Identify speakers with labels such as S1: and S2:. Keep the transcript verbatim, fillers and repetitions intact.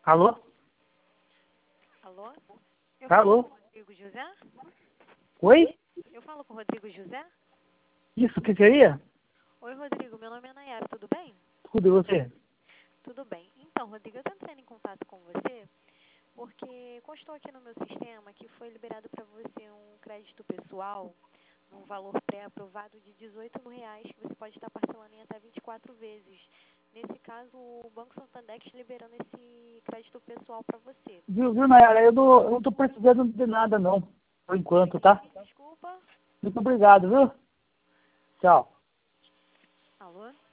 S1: Alô?
S2: Alô? Eu
S1: Alô?
S2: falo com o Rodrigo José?
S1: Oi?
S2: Eu falo com o Rodrigo José?
S1: Isso, o que seria?
S2: Oi, Rodrigo. Meu nome é Nayara. Tudo bem?
S1: Tudo, e você?
S2: Tudo bem. Então, Rodrigo, eu estou entrando em contato com você porque constou aqui no meu sistema que foi liberado para você um crédito pessoal num valor pré-aprovado de dezoito mil reais que você pode estar parcelando em até vinte e quatro vezes. Nesse caso, o Banco Santander está liberando esse crédito pessoal para você.
S1: Viu, viu, Nayara? Eu não, eu não tô precisando de nada, não. Por enquanto, tá?
S2: Desculpa.
S1: Muito obrigado, viu? Tchau.
S2: Alô?